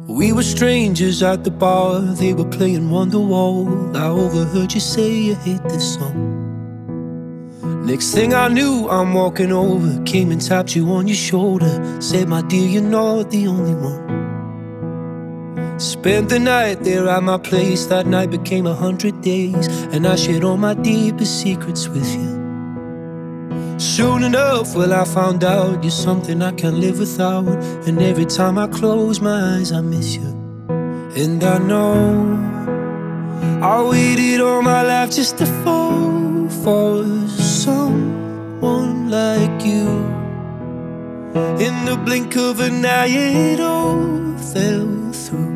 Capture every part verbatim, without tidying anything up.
We were strangers at the bar, they were playing Wonderwall. I overheard you say you hate this song. Next thing I knew, I'm walking over, came and tapped you on your shoulder, said, my dear, you're not the only one. Spent the night there at my place, that night became a hundred days, and I shared all my deepest secrets with you. Soon enough, well, I found out you're something I can't live without, and every time I close my eyes, I miss you. And I know I waited all my life just to fall for someone like you. In the blink of an eye, it all fell through.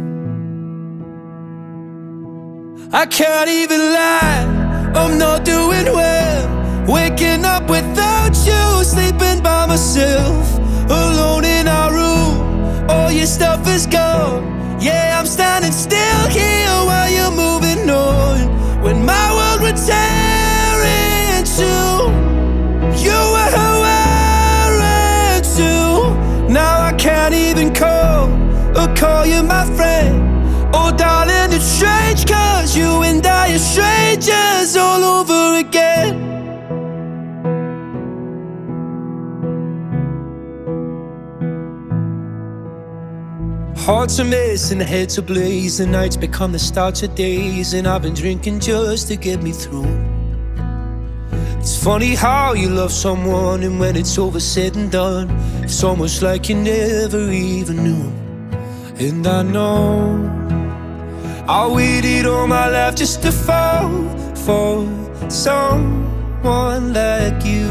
I can't even lie, I'm not doing well. Waking up without you, sleeping by myself, alone in our room, all your stuff is gone. Yeah, I'm standing still here while you're moving on. When my world would tear in two, you were wearing too. Now I can't even call or call you my friend. Oh darling, it's strange, cause you and I are strangers all over again. Hearts are missing, heads are blaze, the nights become the start of days, and I've been drinking just to get me through. It's funny how you love someone, and when it's over said and done, it's almost like you never even knew. And I know I waited all my life just to fall for someone like you.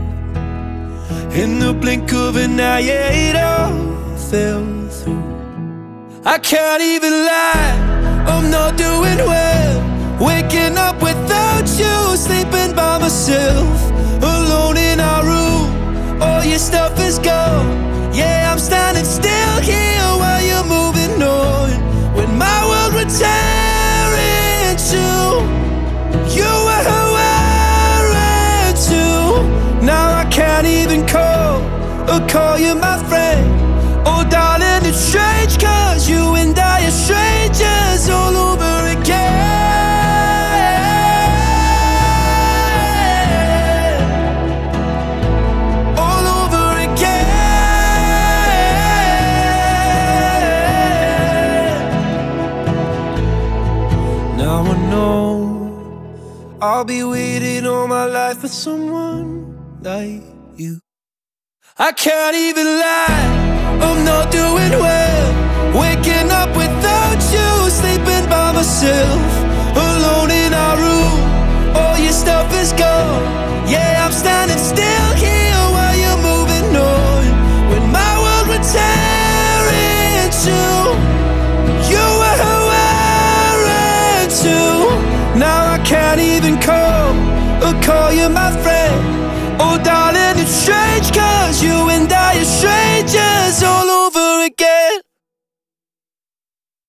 In the blink of an eye, yeah, it all fell through. I can't even lie, I'm not doing well. Waking up without you, sleeping by myself, alone in our room, all your stuff is gone. Yeah, I'm standing still here while you're moving on. When my world would tear in two, you were wearing too. Now I can't even call or call you my friend. Oh darling, it's strange, cause you and I are strangers all over again. All over again. Now I know I'll be waiting all my life for someone like you. I can't even lie, I'm not doing well. Waking up without you, sleeping by myself, alone in our room, all your stuff is gone. Yeah, I'm standing still here while you're moving on. When my world would tear in two, you were wearing too. Now I can't even call or call you my friend. Oh darling, it's strange, cause you and I are strangers